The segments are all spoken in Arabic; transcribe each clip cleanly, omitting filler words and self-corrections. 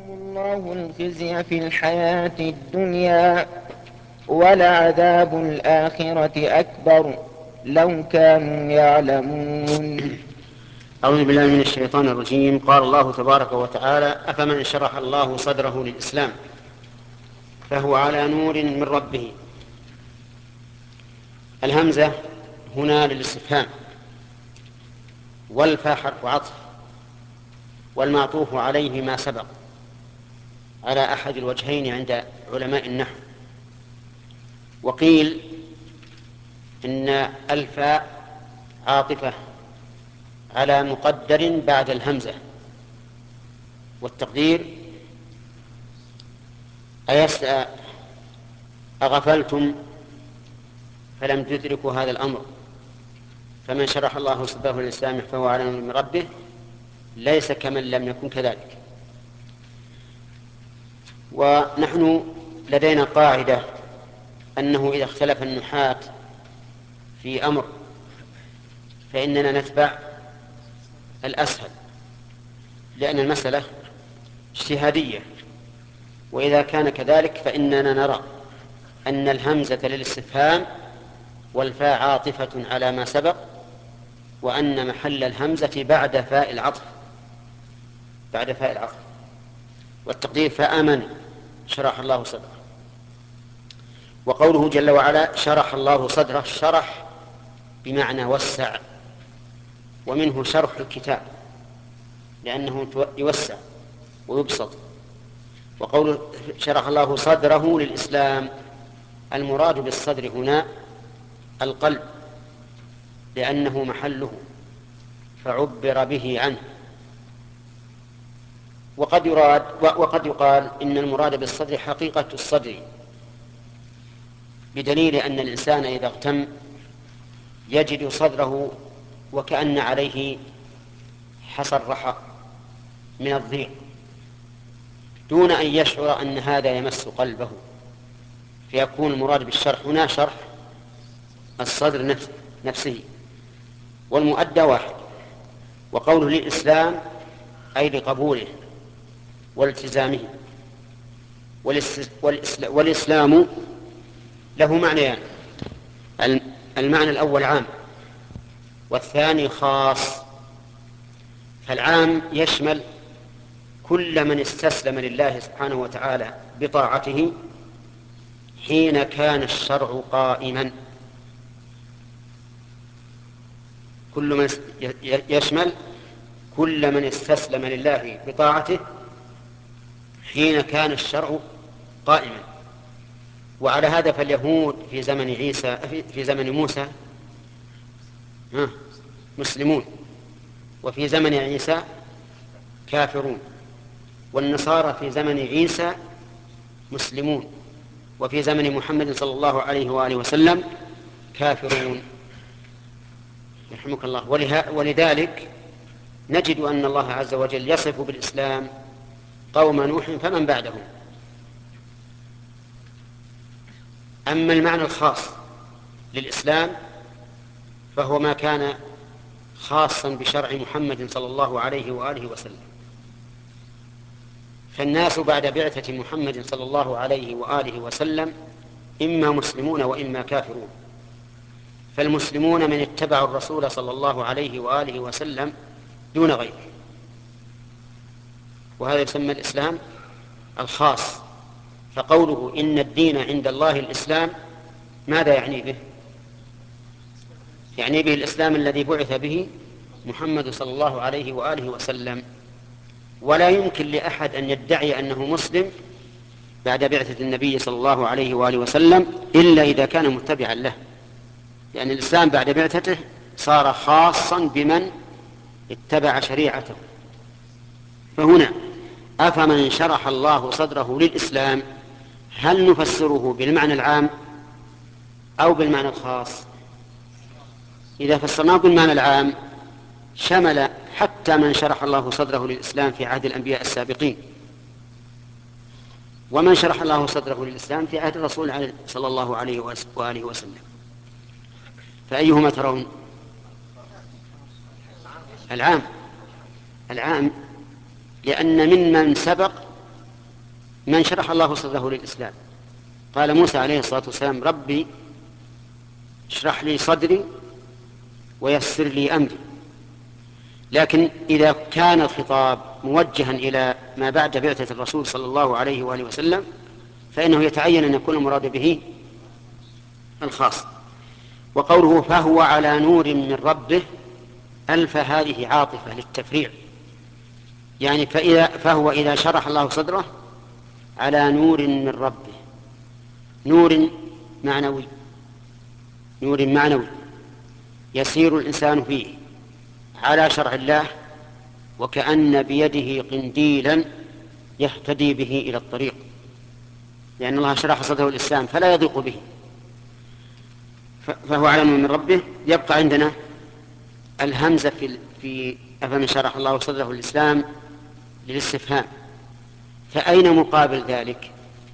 الله الخزي في الحياة الدنيا ولعذاب الآخرة أكبر لو كانوا يعلمون. أعوذ بالله من الشيطان الرجيم. قال الله تبارك وتعالى: أفمن شرح الله صدره للإسلام فهو على نور من ربه. الهمزة هنا للاستفهام، والفاء حرف عطف، والمعطوف عليه ما سبق على أحد الوجهين عند علماء النحو. وقيل إن الفاء عاطفة على مقدر بعد الهمزة، والتقدير أغفلتم فلم تدركوا هذا الأمر، فمن شرح الله صدره للإسلام فهو على نور من ربه ليس كمن لم يكن كذلك. ونحن لدينا قاعدة أنه إذا اختلف النحاة في أمر فإننا نتبع الأسهل، لأن المسألة اجتهادية. وإذا كان كذلك فإننا نرى أن الهمزة للاستفهام والفاء عاطفة على ما سبق، وأن محل الهمزة بعد فاء العطف، والتقدير فآمن شرح الله صدره. وقوله جل وعلا شرح الله صدره، شرح بمعنى وسع، ومنه شرح الكتاب لأنه يوسع ويبسط. وقوله شرح الله صدره للإسلام، المراد بالصدر هنا القلب لأنه محله فعبر به عنه. وقد يقال إن المراد بالصدر حقيقة الصدر، بدليل أن الإنسان إذا اغتم يجد صدره وكأن عليه حصى الرحى من الضيق دون أن يشعر أن هذا يمس قلبه، فيكون المراد بالشرح هنا شرح الصدر نفسه، والمؤدى واحد. وقوله للإسلام أي لقبوله والتزامه. والإسلام له معنيان: المعنى الأول عام، والثاني خاص. فالعام يشمل كل من استسلم لله سبحانه وتعالى بطاعته حين كان الشرع قائما. يشمل كل من استسلم لله بطاعته حين كان الشرع قائما. وعلى هذا فاليهود في زمن موسى مسلمون، وفي زمن عيسى كافرون، والنصارى في زمن عيسى مسلمون، وفي زمن محمد صلى الله عليه وآله وسلم كافرون. يرحمك الله. ولذلك نجد أن الله عز وجل يصف بالإسلام قوم نوح فمن بعدهم. أما المعنى الخاص للإسلام فهو ما كان خاصا بشرع محمد صلى الله عليه وآله وسلم. فالناس بعد بعثة محمد صلى الله عليه وآله وسلم إما مسلمون وإما كافرون. فالمسلمون من اتبعوا الرسول صلى الله عليه وآله وسلم دون غيره، وهذا يسمى الإسلام الخاص. فقوله إن الدين عند الله الإسلام ماذا يعني به؟ يعني به الإسلام الذي بعث به محمد صلى الله عليه وآله وسلم. ولا يمكن لأحد أن يدعي أنه مسلم بعد بعثة النبي صلى الله عليه وآله وسلم إلا إذا كان متبعا له، لأن الإسلام بعد بعثته صار خاصا بمن اتبع شريعته. فهنا أفمن شرح الله صدره للإسلام، هل نفسره بالمعنى العام أو بالمعنى الخاص؟ إذا فسرناه بالمعنى العام شمل حتى من شرح الله صدره للإسلام في عهد الأنبياء السابقين، ومن شرح الله صدره للإسلام في عهد الرسول صلى الله عليه وآله وسلم. فأيهما ترون؟ العام، لأن ممن سبق من شرح الله صدره للإسلام. قال موسى عليه الصلاة والسلام: ربي اشرح لي صدري ويسر لي أمري. لكن إذا كان الخطاب موجها إلى ما بعد بعثة الرسول صلى الله عليه وآله وسلم فإنه يتعين أن يكون المراد به الخاص. وقوله فهو على نور من ربه، ألف هذه عاطفة للتفريع، يعني فهو إذا شرح الله صدره على نور من ربه، نور معنوي، نور معنوي يسير الإنسان فيه على شرع الله، وكأن بيده قنديلا يهتدي به إلى الطريق، لأن الله شرح صدره الإسلام فلا يضيق به. فهو على نور من ربه. يبقى عندنا الهمزة في أفمن شرح الله صدره الإسلام للاستفهام، فأين مقابل ذلك؟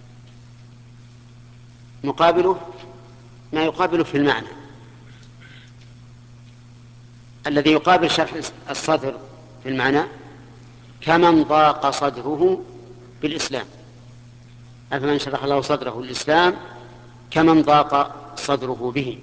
مقابله ما يقابله في المعنى. الذي يقابل شرح الصدر في المعنى كمن ضاق صدره بالإسلام. أفمن شرح الله صدره الإسلام كمن ضاق صدره به.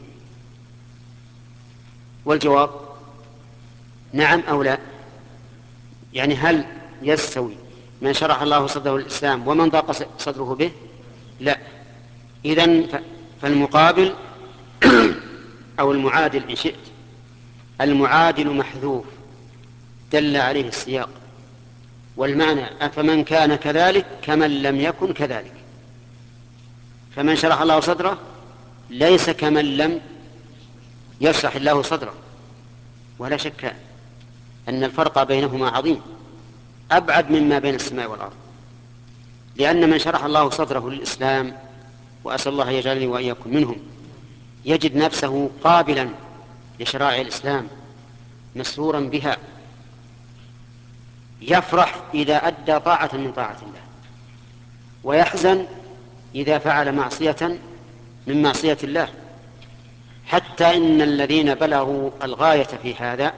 والجواب نعم أو لا. يعني هل يستوي من شرح الله صدره الإسلام ومن ضاق صدره به؟ لا. إذن فالمقابل أو المعادل إن شئت، المعادل محذوف دل عليه السياق، والمعنى أفمن كان كذلك كمن لم يكن كذلك. فمن شرح الله صدره ليس كمن لم يشرح الله صدره، ولا شك أن الفرق بينهما عظيم أبعد مما بين السماء والأرض. لأن من شرح الله صدره للإسلام، وأسأل الله يجعلني وإياكم منهم، يجد نفسه قابلا لشرائع الإسلام مسرورا بها، يفرح إذا أدى طاعة من طاعة الله، ويحزن إذا فعل معصية من معصية الله. حتى إن الذين بلغوا الغاية في هذا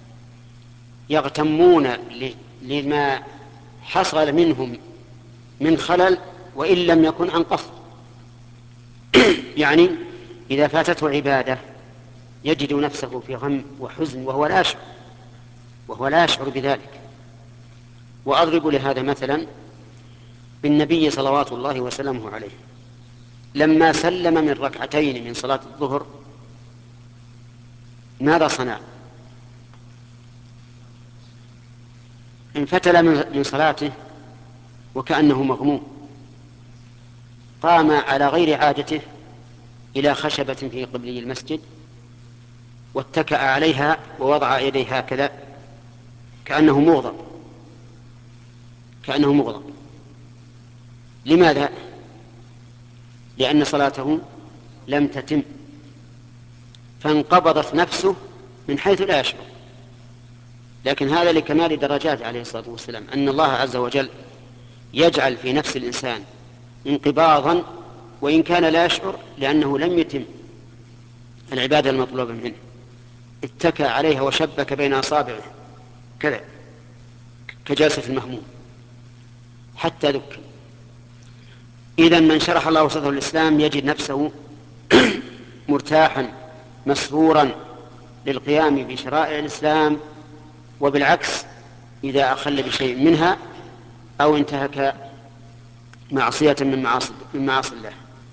يغتمون لما حصل منهم من خلل وإن لم يكن عن قصد. يعني إذا فاتته عبادة يجد نفسه في غم وحزن وهو لا يشعر بذلك. وأضرب لهذا مثلا بالنبي صلوات الله وسلامه عليه، لما سلم من ركعتين من صلاة الظهر ماذا صنع؟ انفتل من صلاته وكأنه مغموم، قام على غير عادته إلى خشبة في قبلي المسجد واتكأ عليها ووضع يديه هكذا كأنه مغضب. لماذا؟ لأن صلاته لم تتم، فانقبضت نفسه من حيث لا يشعر. لكن هذا لكمال درجات عليه الصلاة والسلام، أن الله عز وجل يجعل في نفس الإنسان انقباضا وإن كان لا يشعر، لأنه لم يتم العبادة المطلوبة منه. اتكى عليها وشبك بين أصابعه كذا كجلسة المهموم حتى ذكر. إذن من شرح الله صدره الإسلام يجد نفسه مرتاحا مسرورا للقيام بشرائع الإسلام، وبالعكس إذا أخل بشيء منها أو انتهك معصية من معاصي الله.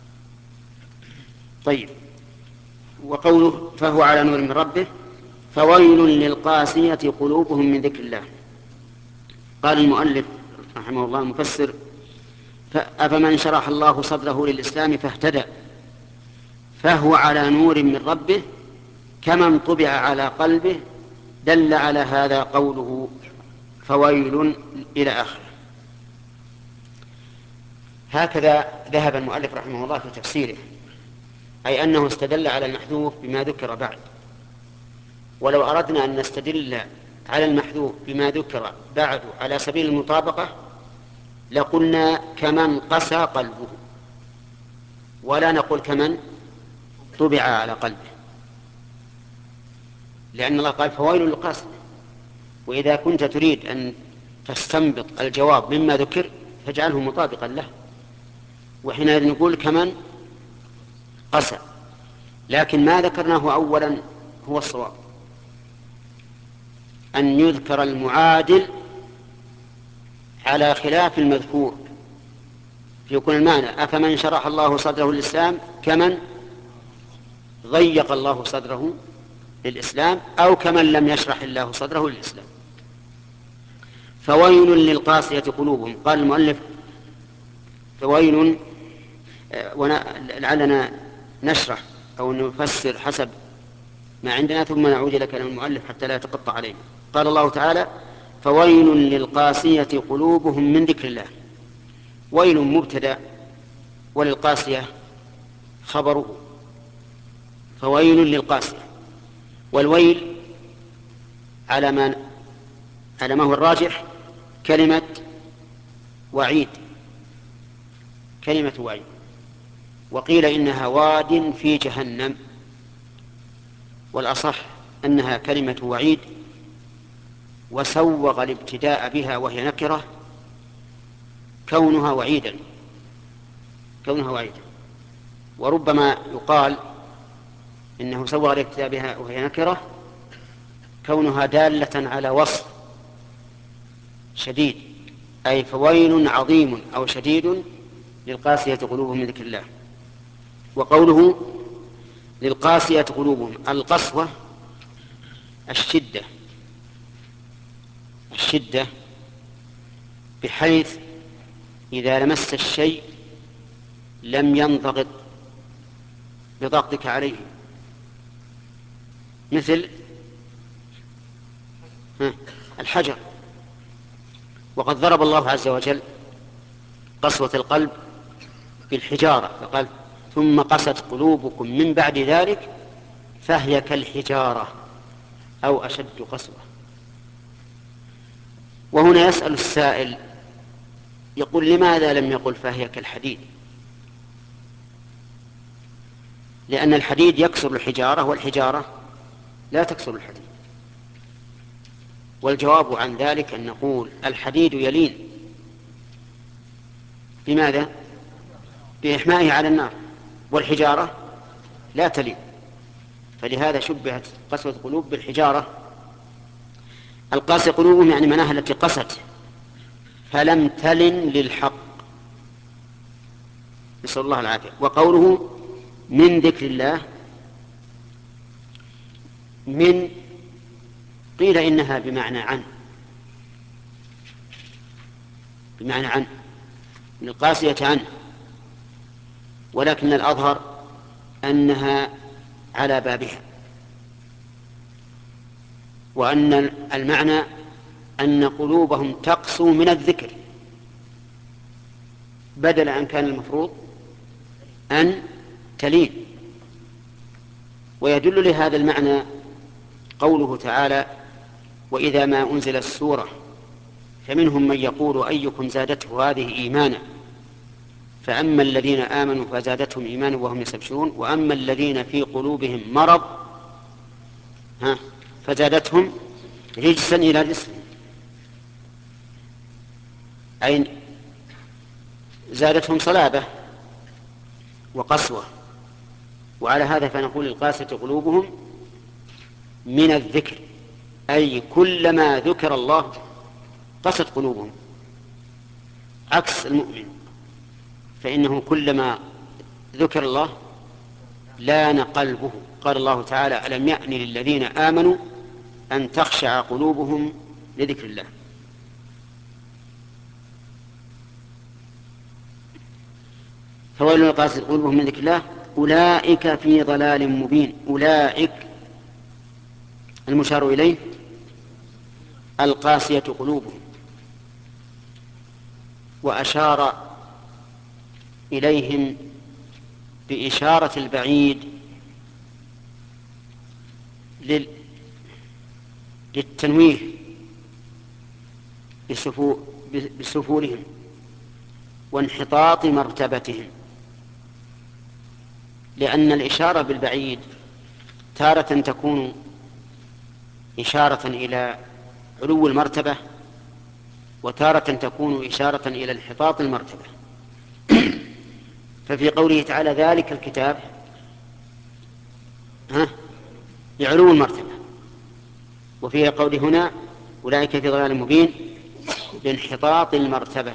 طيب، وقوله فهو على نور من ربه، فويل للقاسية قلوبهم من ذكر الله. قال المؤلف رحمه الله المفسر: أفمن شرح الله صدره للإسلام فاهتدى فهو على نور من ربه كمن طبع على قلبه، دل على هذا قوله فويل إلى آخره. هكذا ذهب المؤلف رحمه الله في تفسيره، أي أنه استدل على المحذوف بما ذكر بعد. ولو أردنا أن نستدل على المحذوف بما ذكر بعد على سبيل المطابقة لقلنا كمن قسى قلبه، ولا نقول كمن طبع على قلبه، لأن الله قال فويل للقاسية. وإذا كنت تريد أن تستنبط الجواب مما ذكر فاجعله مطابقا له، وحينئذ نقول كمن قسى. لكن ما ذكرناه أولا هو الصواب، أن يذكر المعادل على خلاف المذكور، فيكون المعنى أفمن شرح الله صدره للإسلام كمن ضيق الله صدره للإسلام، أو كمن لم يشرح الله صدره للإسلام. فويل للقاسية قلوبهم. قال المؤلف فويل، لعلنا نشرح أو نفسر حسب ما عندنا ثم نعود إلى كلام المؤلف حتى لا يتقطع علينا. قال الله تعالى فويل للقاسية قلوبهم من ذكر الله. ويل مبتدأ وللقاسية خبره، فويل للقاسية. والويل على ما هو الراجح كلمة وعيد، كلمة وعيد. وقيل إنها واد في جهنم، والأصح أنها كلمة وعيد، وسوغ الابتداء بها وهي نكرة كونها وعيدا. وربما يقال إنه سوغ الابتداء بها وهي نكرة كونها دالة على وصف شديد، أي فويل عظيم أو شديد للقاسية قلوبهم من ذكر الله. وقوله للقاسية قلوبهم، القسوة الشدة بحيث إذا لمست الشيء لم ينضغط بضغطك عليه، مثل الحجر. وقد ضرب الله عز وجل قسوة القلب بالحجارة، فقال ثم قست قلوبكم من بعد ذلك فهي كالحجارة أو أشد قسوة. وهنا يسأل السائل يقول لماذا لم يقل فهي كالحديد؟ لأن الحديد يكسر الحجارة والحجارة لا تكسر الحديد. والجواب عن ذلك أن نقول الحديد يلين، بماذا؟ بإحمائه على النار، والحجارة لا تلين، فلهذا شبهت قسوة القلوب بالحجارة. القاسي قلوبهم يعني مناها التي قست فلم تلن للحق، نسأل الله العافية. وقوله من ذكر الله، من قيل إنها بمعنى عن من القاسية عنه، ولكن الأظهر أنها على بابها، وأن المعنى أن قلوبهم تقسو من الذكر، بدل أن كان المفروض أن تلين. ويدل لهذا المعنى قوله تعالى وإذا ما أنزل السورة فمنهم من يقول أيكم زادته هذه إيمانا فأما الذين آمنوا فزادتهم إيمانا وهم يستبشرون وأما الذين في قلوبهم مرض فزادتهم رجسا إلى رجسهم، أي زادتهم صلابة وقسوة. وعلى هذا فنقول القاسية قلوبهم من الذكر، أي كلما ذكر الله قست قلوبهم، عكس المؤمن فإنه كلما ذكر الله لان قلبه. قال الله تعالى ألم يأن للذين آمنوا أن تخشع قلوبهم لذكر الله. فويل للقاسية قلوبهم من ذكر الله أولئك في ضلال مبين. أولئك المشار إليه القاسية قلوبهم، وأشار إليهم بإشارة البعيد للتنويه بسفولهم وانحطاط مرتبتهم، لأن الإشارة بالبعيد تارة تكون إشارة إلى علو المرتبة، وتارة تكون إشارة إلى انحطاط المرتبة. ففي قوله تعالى ذلك الكتاب لعلو المرتبة، وفي قوله هنا أولئك في ضلال مبين لانحطاط المرتبة.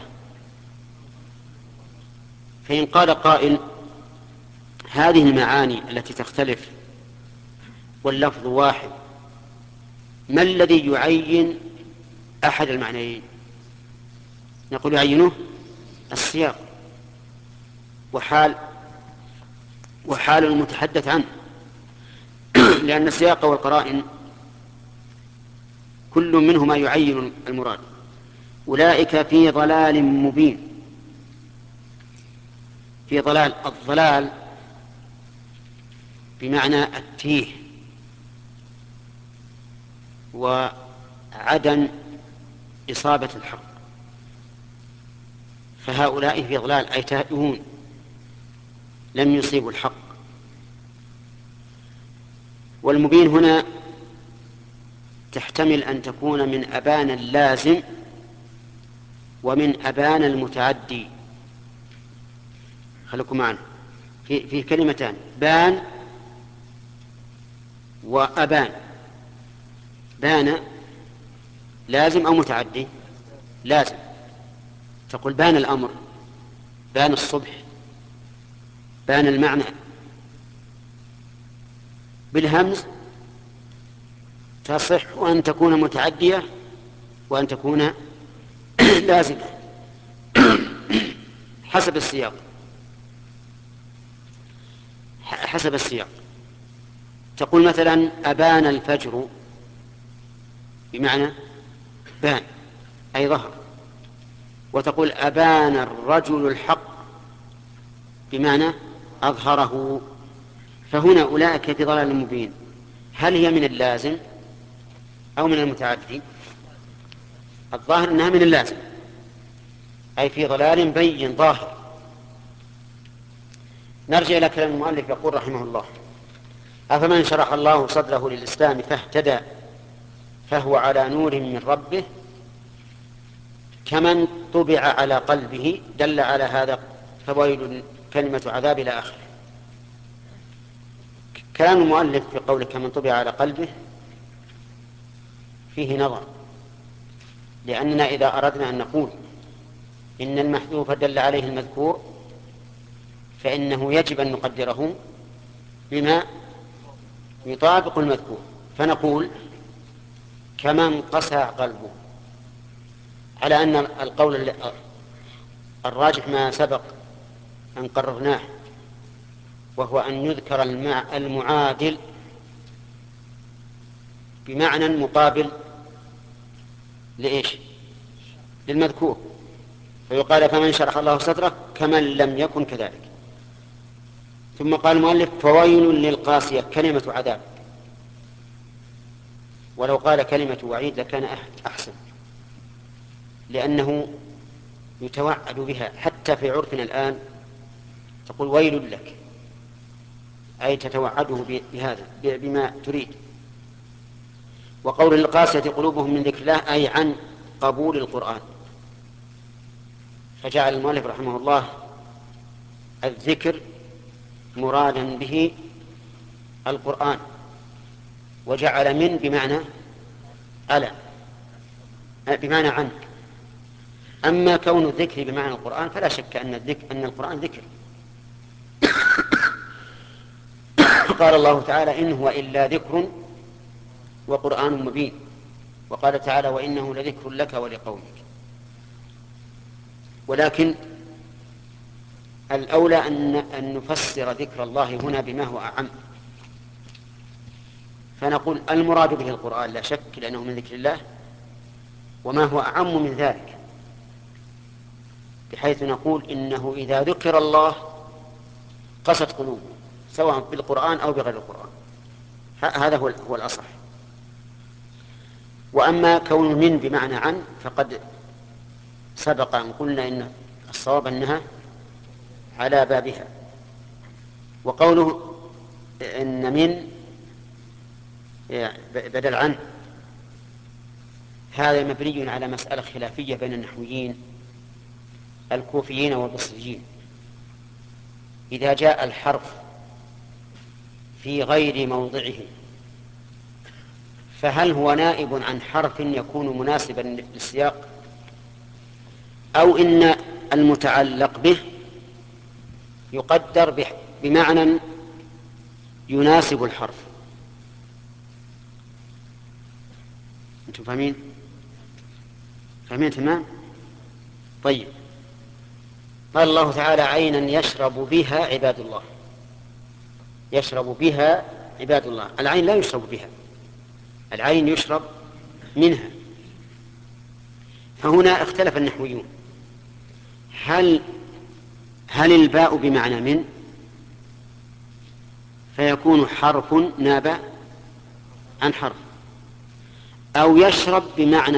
فإن قال قائل هذه المعاني التي تختلف واللفظ واحد، ما الذي يعين أحد المعنيين؟ نقول يعينه السياق وحال المتحدث عنه، لأن السياق والقرائن كل منهما يعين المراد. أولئك في ضلال مبين. في ضلال، الضلال بمعنى التيه وعدم إصابة الحق، فهؤلاء في ضلال أي تائهون لم يصيبوا الحق. والمبين هنا تحتمل أن تكون من أبان اللازم ومن أبان المتعدي. خليكم معنا في كلمتان، بان وأبان. بان لازم أو متعدي؟ لازم. تقول بان الأمر، بان الصبح، بان المعنى. بالهمز تصح أن تكون متعدية وأن تكون لازمة حسب السياق. حسب السياق تقول مثلا أبان الفجر بمعنى بان أي ظهر، وتقول أبان الرجل الحق بمعنى أظهره. فهنا أولئك في ضلال مبين، هل هي من اللازم أو من المتعدي؟ الظاهر أنها من اللازم، أي في ضلال بين ظاهر. نرجع إلى كلام المؤلف، يقول رحمه الله: أفمن شرح الله صدره للإسلام فاهتدى فهو على نور من ربه كمن طبع على قلبه. دل على هذا فويل كلمة عذاب إلى آخره. كلام المؤلف في قوله كمن طبع على قلبه فيه نظر، لأننا إذا أردنا أن نقول إن المحذوف دل عليه المذكور فإنه يجب أن نقدره بما يطابق المذكور، فنقول كمن قسى قلبه، على أن القول الراجح ما سبق أن قررناه، وهو أن يذكر المعادل بمعنى مقابل لإيش؟ للمذكور، فيقال فمن شرح الله صدره كمن لم يكن كذلك. ثم قال المؤلف فويل للقاسية، كلمة عذاب، ولو قال كلمة وعيد لكان أحسن، لأنه يتوعد بها. حتى في عرفنا الآن تقول ويل لك، أي تتوعده بهذا بما تريد. وقول القاسية قلوبهم من ذكر الله أي عن قبول القرآن، فجعل المؤلف رحمه الله الذكر مرادا به القرآن، وجعل من بمعنى على بمعنى عن. أما كون الذكر بمعنى القرآن فلا شك أن القرآن ذكر. قال الله تعالى إن هو إلا ذكر وقرآن مبين، وقال تعالى وإنه لذكر لك ولقومك. ولكن الأولى أن نفسر ذكر الله هنا بما هو أعم، فنقول المراد به القرآن لا شك لأنه من ذكر الله، وما هو أعم من ذلك، بحيث نقول إنه إذا ذكر الله قست قلوبه سواء بالقرآن أو بغير القرآن. هذا هو الأصح. وأما كون من بمعنى عن فقد سبق أن قلنا إن الصواب أنها على بابها. وقوله إن من بدل عن، هذا مبني على مسألة خلافية بين النحويين الكوفيين والبصريين. إذا جاء الحرف في غير موضعه فهل هو نائب عن حرف يكون مناسبا للسياق، أو إن المتعلق به يقدر بمعنى يناسب الحرف؟ أنتم فاهمين تمام؟ طيب، قال الله تعالى: عينا يشرب بها عباد الله. يشرب بها عباد الله. العين لا يشرب بها، العين يشرب منها. فهنا اختلف النحويون، هل الباء بمعنى من فيكون حرف ناب عن حرف، أو يشرب بمعنى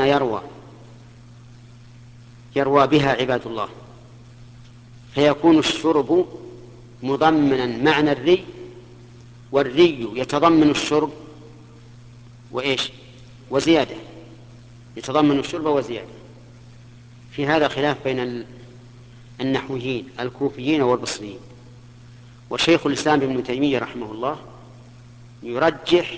يروى بها عباد الله فيكون الشرب مضمنا معنى الري، والري يتضمن الشرب وزيادة، يتضمن الشرب وزيادة. في هذا خلاف بين النحويين الكوفيين والبصريين. وشيخ الإسلام ابن تيمية رحمه الله يرجح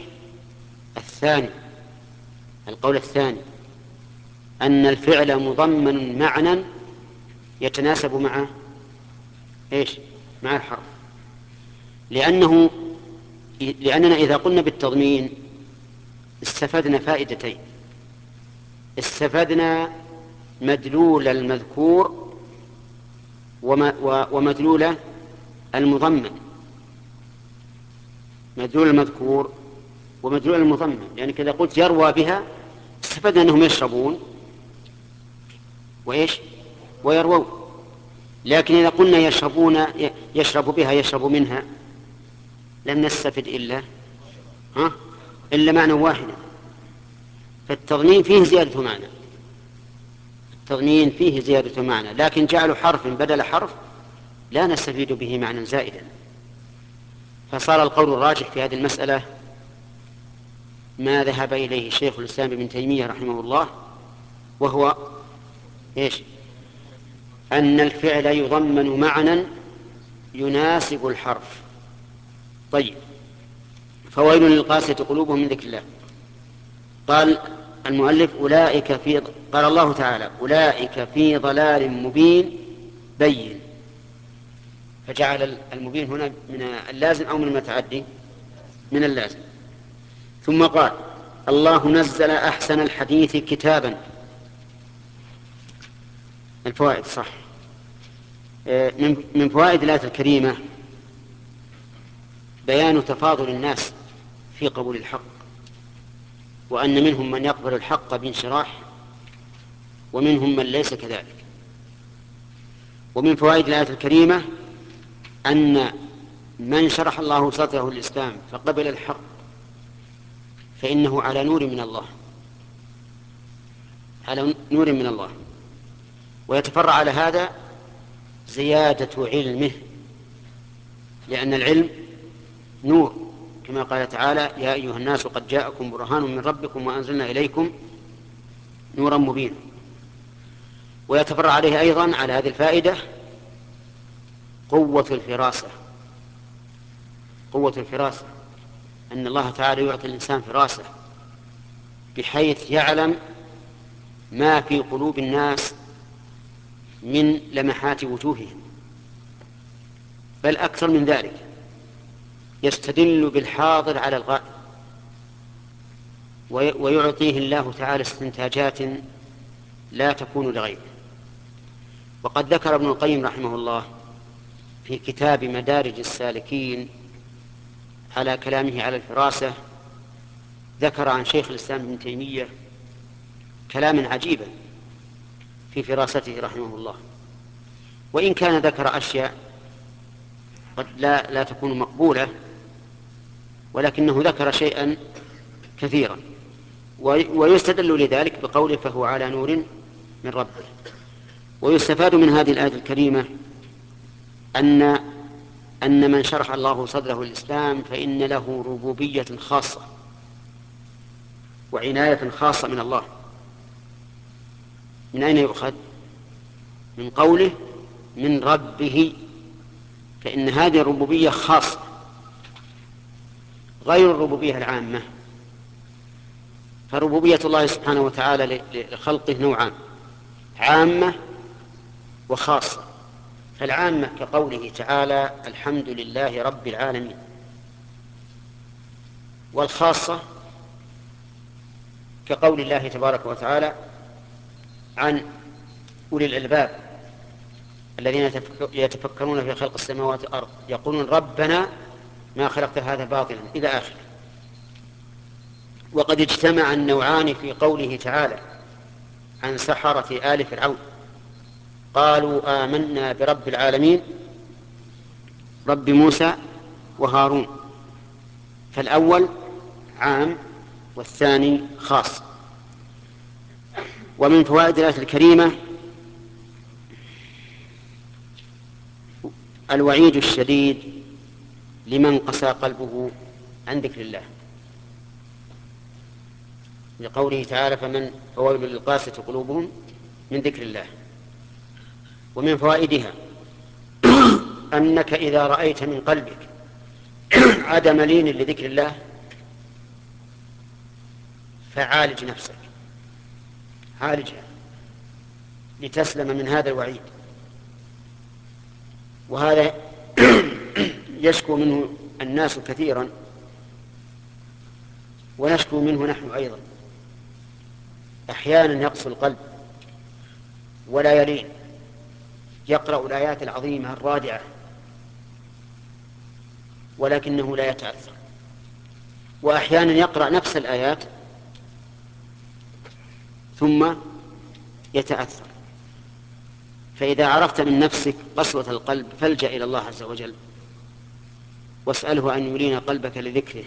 القول الثاني، أن الفعل مضمن معنى يتناسب مع الحرف، لأننا إذا قلنا بالتضمين استفدنا فائدتين: استفدنا مدلول المذكور ومدلول المضمن، مدلول المذكور ومدلول المضمن. لأنك إذا قلت يروى بها استفدنا أنهم يشربون ويروون. لكن إذا قلنا يشرب بها يشرب منها لم نستفد إلا معنى واحدا. فالتضمين فيه زيادة معنى، لكن جعل حرف بدل حرف لا نستفيد به معنى زائدا. فصار القول الراجح في هذه المسألة ما ذهب إليه شيخ الإسلام ابن تيمية رحمه الله، وهو أن الفعل يضمن معنى يناسب الحرف. طيب، فويل للقاسية قلوبهم من ذكر الله. قال المؤلف: قال الله تعالى: أولئك في ضلال مبين بين. فجعل المبين هنا من اللازم أو من المتعدي؟ من اللازم. ثم قال: الله نزل أحسن الحديث كتابا. الفوائد صح. من فوائد الآية الكريمة بيان تفاضل الناس في قبول الحق، وأن منهم من يقبل الحق بانشراح ومنهم من ليس كذلك. ومن فوائد الآية الكريمة أن من شرح الله صدره الإسلام فقبل الحق فإنه على نور من الله، ويتفرع على هذا زيادة علمه، لأن العلم نور، كما قال تعالى: يا أيها الناس قد جاءكم برهان من ربكم وأنزلنا إليكم نورا مبينا. ويتفرع عليه أيضا على هذه الفائدة قوة الفراسة، أن الله تعالى يعطي الإنسان فراسة بحيث يعلم ما في قلوب الناس من لمحات وجوههم، بل أكثر من ذلك، يستدل بالحاضر على الغائب، ويعطيه الله تعالى استنتاجات لا تكون لغيره. وقد ذكر ابن القيم رحمه الله في كتاب مدارج السالكين على كلامه على الفراسة، ذكر عن شيخ الإسلام ابن تيمية كلاما عجيبا في فراسته رحمه الله، وإن كان ذكر أشياء قد لا تكون مقبولة، ولكنه ذكر شيئا كثيرا، ويستدل لذلك بقوله: فهو على نور من ربه. ويستفاد من هذه الآية الكريمة أن من شرح الله صدره الإسلام فإن له ربوبية خاصة وعناية خاصة من الله، من أين يؤخذ؟ من قوله من ربه، فإن هذه الربوبية خاصة غير الربوبية العامة. فربوبية الله سبحانه وتعالى لخلقه نوعان: عامة وخاصة. فالعامة كقوله تعالى الحمد لله رب العالمين، والخاصة كقول الله تبارك وتعالى عن أولي الألباب الذين يتفكرون في خلق السماوات والأرض يقولون ربنا ما خلقت هذا باطلا إلى آخره. وقد اجتمع النوعان في قوله تعالى عن سحرة آل فرعون قالوا آمنا برب العالمين رب موسى وهارون، فالأول عام والثاني خاص. ومن فوائد الآية الكريمة الوعيد الشديد لمن قسى قلبه عن ذكر الله، لقوله تعالى فمن فويل للقاسية قلوبهم من ذكر الله. ومن فوائدها أنك إذا رأيت من قلبك عدم لين لذكر الله فعالج نفسك، عالجها لتسلم من هذا الوعيد. وهذا يشكو منه الناس كثيرا ونشكو منه نحن أيضا. أحيانا يقسو القلب ولا يلين، يقرأ الآيات العظيمة الرادعة ولكنه لا يتأثر، وأحيانا يقرأ نفس الآيات ثم يتأثر. فإذا عرفت من نفسك قسوة القلب فالجأ إلى الله عز وجل واسأله أن يلين قلبك لذكره،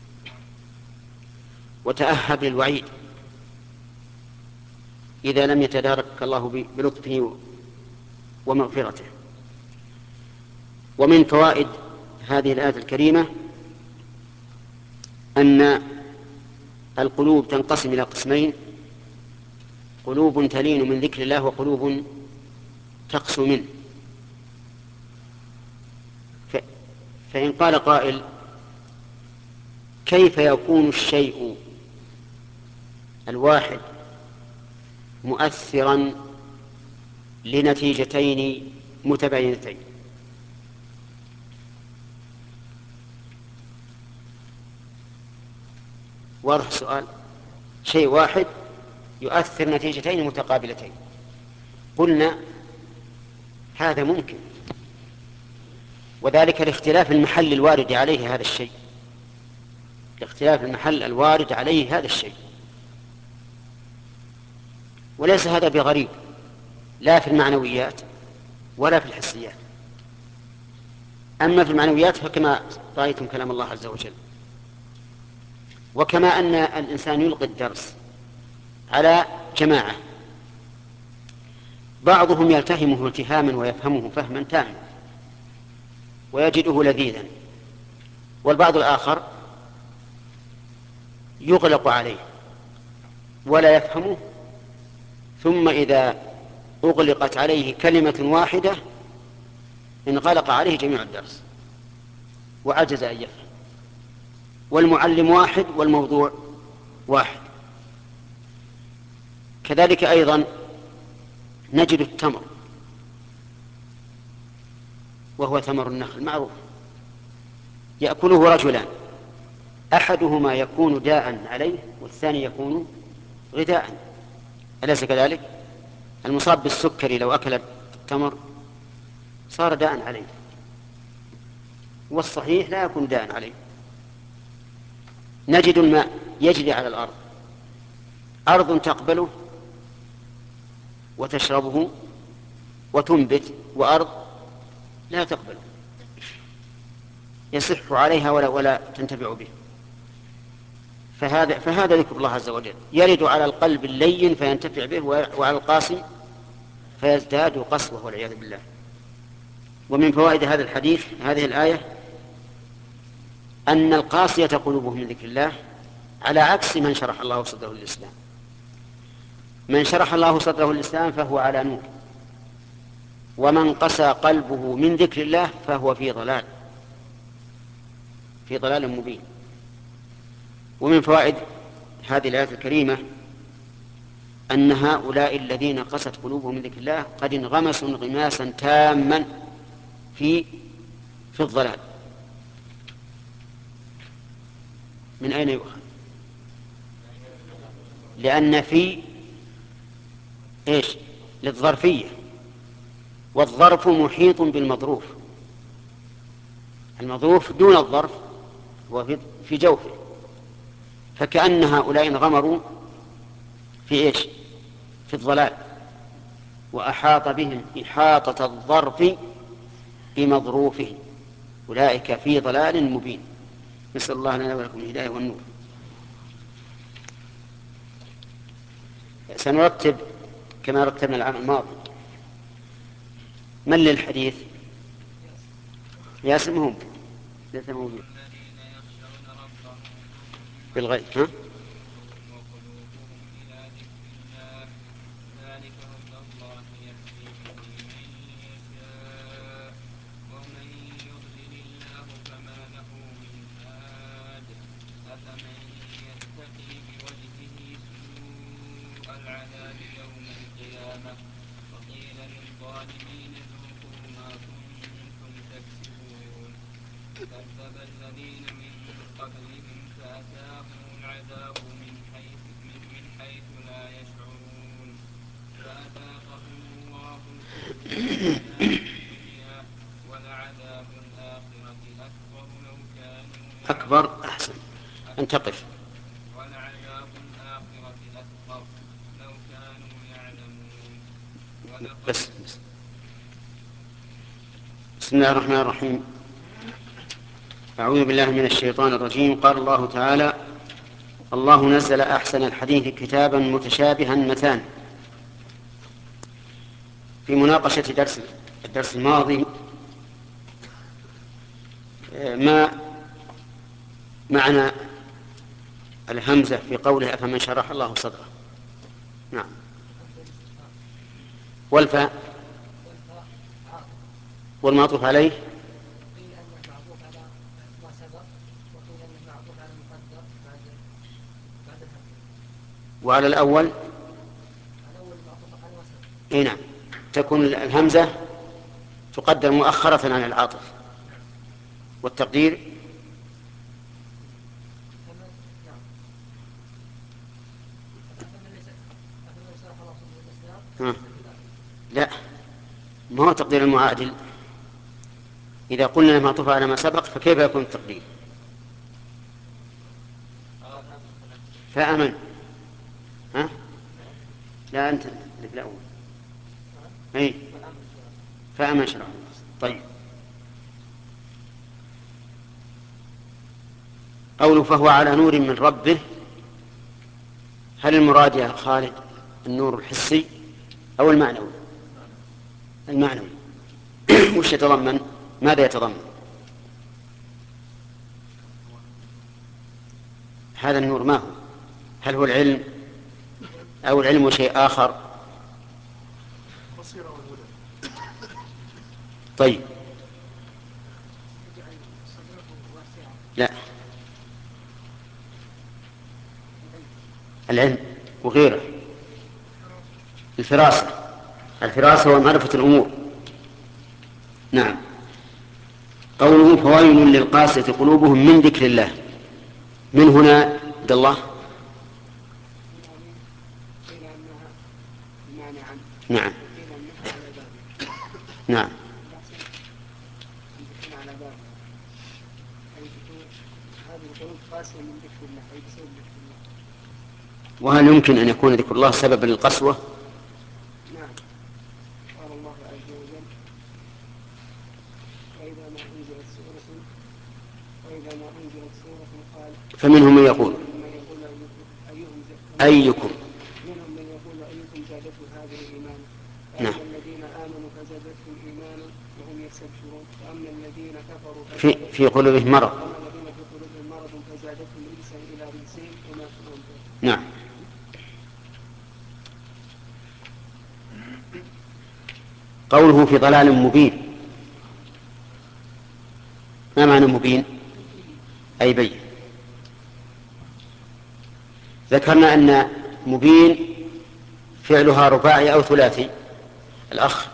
وتأهب للوعيد إذا لم يتداركك الله بلطفه ومغفرته. ومن فوائد هذه الآية الكريمة أن القلوب تنقسم إلى قسمين: قلوب تلين من ذكر الله وقلوب تقسو منه. فإن قال قائل كيف يكون الشيء الواحد مؤثرا لنتيجتين متباينتين؟ واضح السؤال؟ شيء واحد يؤثر نتيجتين متقابلتين. قلنا هذا ممكن، وذلك لاختلاف المحل الوارد عليه هذا الشيء، لاختلاف المحل الوارد عليه هذا الشيء. وليس هذا بغريب لا في المعنويات ولا في الحسيات. أما في المعنويات فكما رأيتم كلام الله عز وجل، وكما أن الإنسان يلقي الدرس على جماعة بعضهم يلتهمه التهاما ويفهمه فهما تاما ويجده لذيذا، والبعض الآخر يغلق عليه ولا يفهمه، ثم إذا أغلقت عليه كلمة واحدة انغلق عليه جميع الدرس وعجز أن يفهم. والمعلم واحد والموضوع واحد. كذلك أيضا نجد التمر، وهو ثمر النخل معروف، يأكله رجلان، أحدهما يكون داء عليه والثاني يكون غذاء، أليس كذلك؟ المصاب بالسكري لو أكل التمر صار داء عليه، والصحيح لا يكون داء عليه. نجد الماء يجري على الأرض، أرض تقبله وتشربه وتنبت، وأرض لا تقبله يصح عليها ولا تنتفع به. فهذا ذكر الله عز وجل يرد على القلب اللين فينتفع به، وعلى القاسي فيزداد قسوة والعياذ بالله. ومن فوائد هذا الحديث هذه الآية أن القاسية قلوبهم من ذكر الله على عكس من شرح الله صدره للإسلام. من شرح الله صدره الإسلام فهو على نور، ومن قسى قلبه من ذكر الله فهو في ضلال مبين. ومن فوائد هذه الآية الكريمة أن هؤلاء الذين قست قلوبهم من ذكر الله قد انغمسوا انغماسا تاما في الضلال. من أين يؤخذ؟ لأن في إيش؟ للظرفية، والظرف محيط بالمظروف، المظروف دون الظرف هو في جوفه، فكأن هؤلاء انغمروا في إيش؟ في الضلال، وأحاط بهم إحاطة الظرف بمظروفه، أولئك في ضلال مبين. نسأل الله لنا ولكم الهداية والنور. سنرتب كما رتبنا العام الماضي. من للحديث؟ ياسر مهم ليس موجود بالغيب. ها؟ أكبر. أحسن أن تقف. بس بسم الله الرحمن الرحيم. أعوذ بالله من الشيطان الرجيم. قال الله تعالى: الله نزل أحسن الحديث كتابا متشابها مثاني. في مناقشة الدرس الماضي ما معنى الهمزة في قوله أفمن شرح الله صدره؟ نعم. والفاء والمعطوف عليه وعلى الأول نعم، تكون الهمزة تقدر مؤخرة عن العاطف، والتقدير لا، ما هو تقدير المعادل. إذا قلنا معطوف على ما سبق فكيف يكون التقدير؟ فأمن. ها؟ لا أنت اللي في الأول. أي فأمن شرح. طيب، قوله فهو على نور من ربه، هل المراد يا خالد النور الحسي أو المعنوي؟ المعنوي. وش يتضمن؟ ماذا يتضمن هذا النور؟ ما هو؟ هل هو العلم أو العلم شيء آخر؟ طيب، لا، العلم وغيره. الفراسة ومعرفة الأمور. نعم. قوله فويل للقاسية قلوبهم من ذكر الله، من هنا عبد الله. نعم نعم. وهل يمكن أن يكون ذكر الله سببا للقسوة؟ نعم. قال الله عز وجل: وإذا ما أنزلت سورة قال فمنهم من يقول أيكم منهم من يقول أيكم زادته هذه إيمانا، نعم. فأما الذين آمنوا فزادتهم إيمانا وهم يستبشرون، وأما الذين كفروا في قلوبهم مرض فزادتهم رجسا إلى رجسهم وماتوا وهم كافرون. نعم. قوله في ضلال مبين، ما معنى مبين؟ أي بين. ذكرنا أن مبين فعلها رباعي أو ثلاثي. الأخ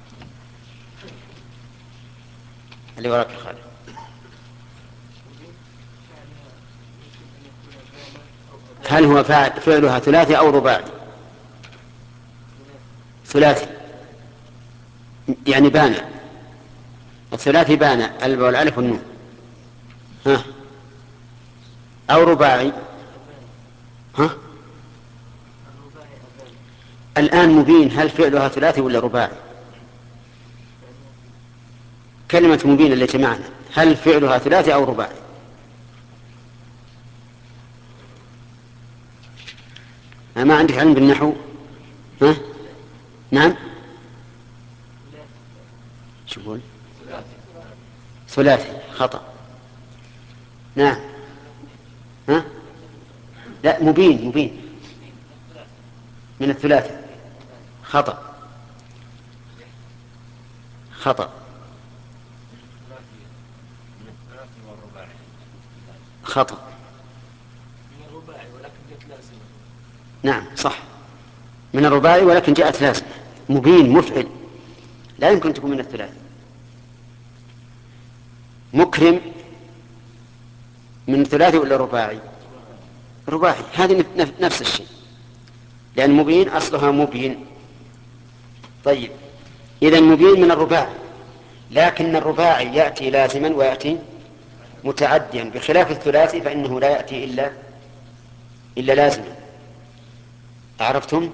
اللي وراك خالد، هل هو فعلها ثلاثي أو رباعي؟ ثلاثي، يعني بان. الثلاثي بان الب والالف والنون. ها، أو رباعي. ها، الآن مبين هل فعلها ثلاثي ولا رباعي؟ كلمة مبين التي معنا هل فعلها ثلاثي أو رباعي؟ أنا ما عندك علم بالنحو. ها؟ نعم، شو يقول؟ ثلاثي، خطأ. نعم. ها؟ لا، مبين من الثلاثي، خطأ. خطأ، خطأ. نعم صح، من الرباعي ولكن جاءت لازمة. مبين مفعل، لا يمكن تكون من الثلاثي. مكرم من ثلاثي ولا رباعي؟ رباعي، هذه نفس الشيء، لأن مبين أصلها مبين. طيب، إذن مبين من الرباعي، لكن الرباعي يأتي لازما ويأتي متعديا، بخلاف الثلاثي فإنه لا يأتي إلا لازما. عرفتم؟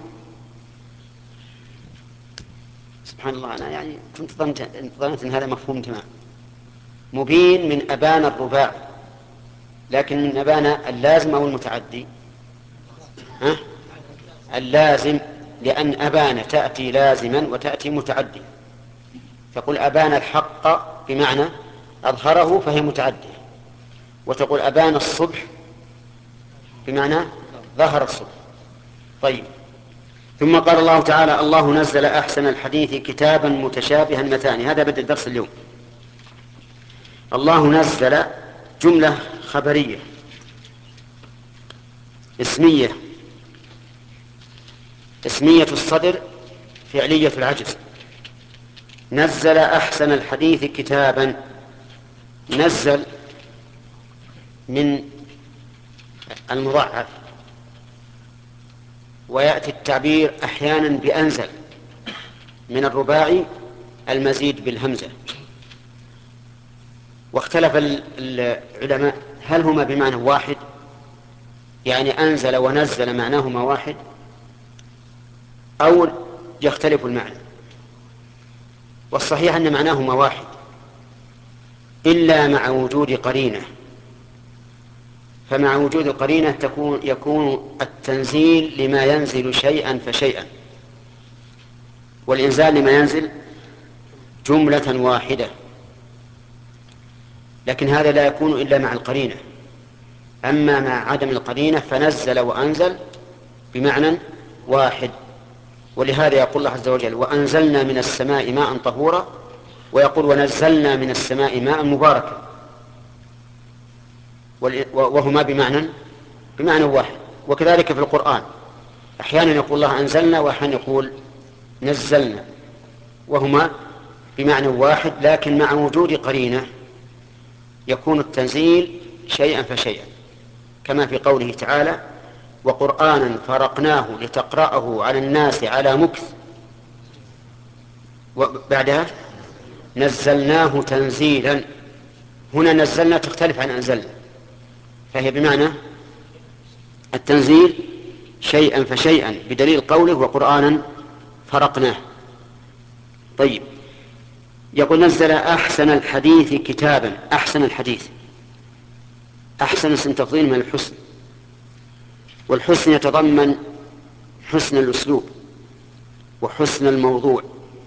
سبحان الله، أنا يعني كنت ظننت أن هذا مفهوم تمام. مبين من أبان الرباعي، لكن من أبان اللازم أو المتعدي؟ ها؟ اللازم، لأن أبان تأتي لازما وتأتي متعدي. تقول أبان الحق بمعنى أظهره فهي متعدية، وتقول أبان الصبح بمعنى ظهر الصبح. طيب، ثم قال الله تعالى: الله نزل أحسن الحديث كتابا متشابها مثاني. هذا بدء الدرس اليوم. الله نزل جملة خبرية اسمية الصدر، فعلية العجز. نزل أحسن الحديث كتابا، نزل من المضاعف، ويأتي التعبير أحيانا بأنزل، من الرباعي المزيد بالهمزة. واختلف العلماء هل هما بمعنى واحد، يعني أنزل ونزل معناهما واحد، أو يختلف المعنى. والصحيح أن معناهما واحد، إلا مع وجود قرينة. فمع وجود قرينة يكون التنزيل لما ينزل شيئا فشيئا، والإنزال لما ينزل جملة واحدة. لكن هذا لا يكون إلا مع القرينة. أما مع عدم القرينة فنزل وأنزل بمعنى واحد. ولهذا يقول الله عز وجل: وأنزلنا من السماء ماء طهورا، ويقول: ونزلنا من السماء ماء مباركا، وهما بمعنى واحد. وكذلك في القرآن أحيانا يقول الله أنزلنا، وأحيانا يقول نزلنا، وهما بمعنى واحد، لكن مع وجود قرينة يكون التنزيل شيئا فشيئا، كما في قوله تعالى: وقرآنا فرقناه لتقرأه على الناس على مكث، وبعدها نزلناه تنزيلا. هنا نزلنا تختلف عن أنزلنا، فهي بمعنى التنزيل شيئا فشيئا، بدليل قوله: وقرآنا فرقناه. طيب، يقول: نزل أحسن الحديث كتابا. أحسن الحديث، أحسن اسم تفضيل من الحسن، والحسن يتضمن حسن الأسلوب وحسن الموضوع،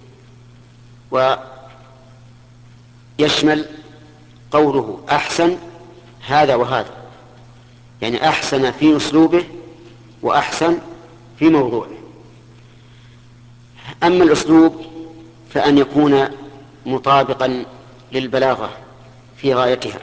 ويشمل قوله أحسن هذا وهذا، يعني أحسن في أسلوبه وأحسن في موضوعه. أما الأسلوب فأن يكون مطابقا للبلاغة في غايتها،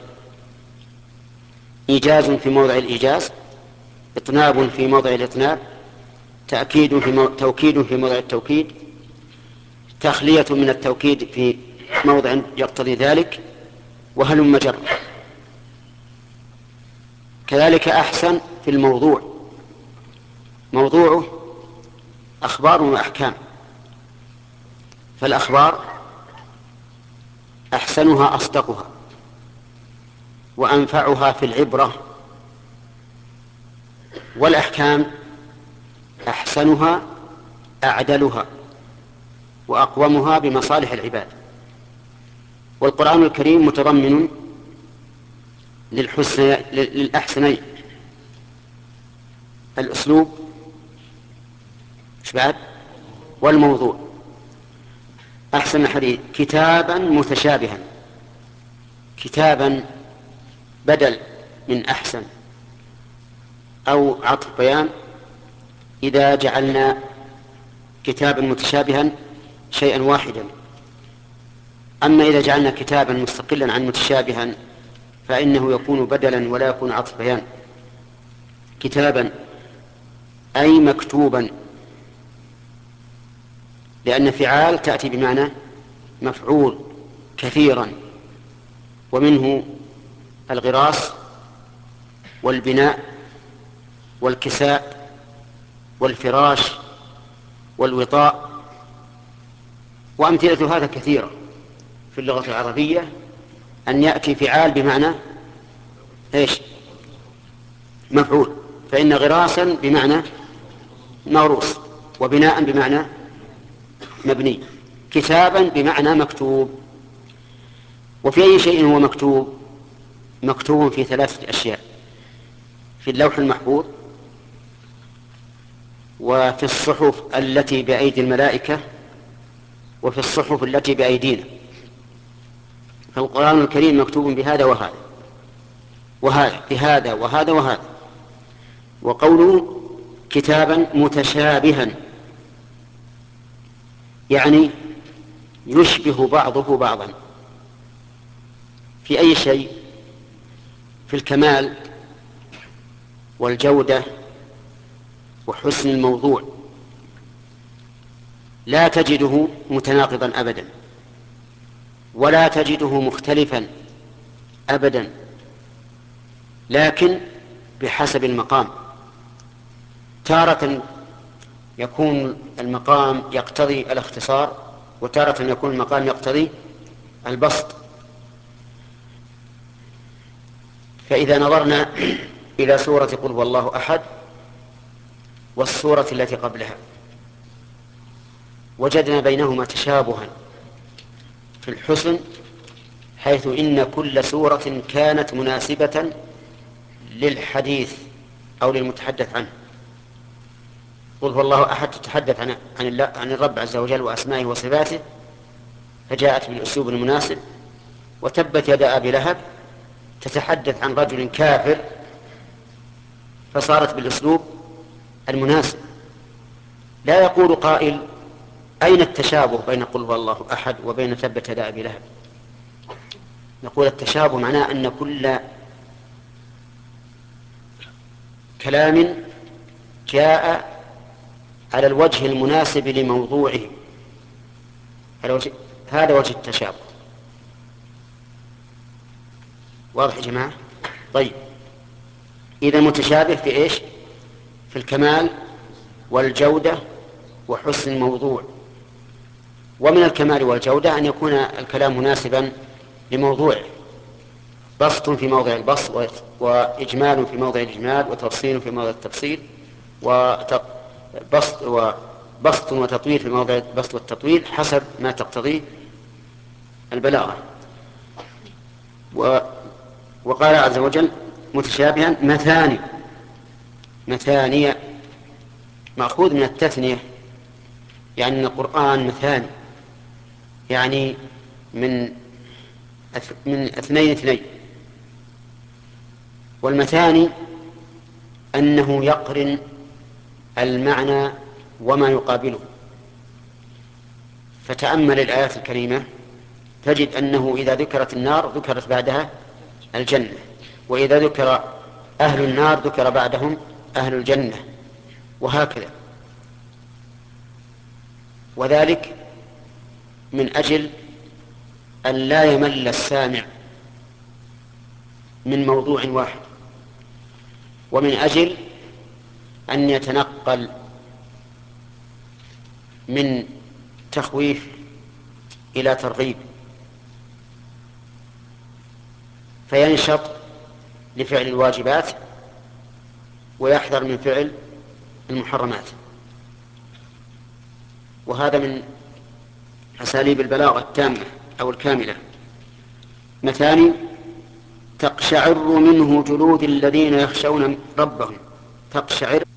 إيجاز في موضع الإيجاز، إطناب في موضع الإطناب، توكيد في موضع التوكيد، تخلية من التوكيد في موضع يقتضي ذلك، وهلم جر. كذلك أحسن في الموضوع، موضوعه أخبار وأحكام، فالأخبار أحسنها أصدقها وأنفعها في العبرة، والأحكام أحسنها أعدلها وأقومها بمصالح العباد. والقرآن الكريم متضمن للأحسنين، الأسلوب بعد والموضوع. أحسن الحديث كتابا متشابها، كتابا بدل من أحسن أو عطف بيان إذا جعلنا كتابا متشابها شيئا واحدا. أما إذا جعلنا كتابا مستقلا عن متشابها فإنه يكون بدلا ولا يكون عطف بيان. كتابا أي مكتوبا، لأن فعال تأتي بمعنى مفعول كثيرا، ومنه الغراس والبناء والكساء والفراش والوطاء، وأمثلة هذا كثيرة في اللغة العربية، أن يأتي فعال بمعنى إيش؟ مفعول. فإن غراسا بمعنى موروث، وبناء بمعنى مبني، كتابا بمعنى مكتوب. وفي أي شيء هو مكتوب؟ مكتوب في 3 أشياء: في اللوح المحفوظ، وفي الصحف التي بأيدي الملائكة، وفي الصحف التي بأيدينا. فالقرآن الكريم مكتوب بهذا وهذا وهذا، بهذا وهذا وهذا. وقوله كتابا متشابها يعني يشبه بعضه بعضا. في أي شيء؟ في الكمال والجودة وحسن الموضوع، لا تجده متناقضا أبدا، ولا تجده مختلفا أبدا، لكن بحسب المقام. تارة يكون المقام يقتضي الاختصار، وتارة يكون المقام يقتضي البسط. فإذا نظرنا إلى سورة قل هو الله أحد والسورة التي قبلها وجدنا بينهما تشابها في الحسن، حيث إن كل سورة كانت مناسبة للحديث أو للمتحدث عنه. قل هو الله أحد تتحدث عن الرب عز وجل وأسمائه وصفاته، فجاءت بالأسلوب المناسب. وتبت يدا أبي لهب تتحدث عن رجل كافر، فصارت بالأسلوب المناسب. لا يقول قائل أين التشابه بين قل هو الله أحد وبين تبت يدا أبي لهب؟ نقول التشابه معناه أن كل كلام جاء على الوجه المناسب لموضوعه، هذا وجه التشابه. واضح يا جماعة؟ طيب، إذا متشابه في إيش؟ في الكمال والجودة وحسن الموضوع. ومن الكمال والجودة أن يكون الكلام مناسبا لموضوعه، بسط في موضع البسط، وإجمال في موضع الإجمال، وتفصيل في موضع التفصيل، وبسط وتطويل في موضع البسط والتطويل حسب ما تقتضيه البلاغة. وقال عز وجل متشابها مثانية مأخوذ من التثنية، يعني أن القرآن مثاني، يعني من 2 والمثاني أنه يقرن المعنى وما يقابله، فتأمل الآيات الكريمة تجد أنه إذا ذكرت النار ذكرت بعدها الجنة، وإذا ذكر أهل النار ذكر بعدهم أهل الجنة، وهكذا. وذلك من أجل أن لا يمل السامع من موضوع واحد، ومن أجل أن يتنقل من تخويف إلى ترغيب، فينشط لفعل الواجبات ويحذر من فعل المحرمات. وهذا من أساليب البلاغة التامة أو الكاملة. مثاني: تقشعر منه جلود الذين يخشون ربهم. تقشعر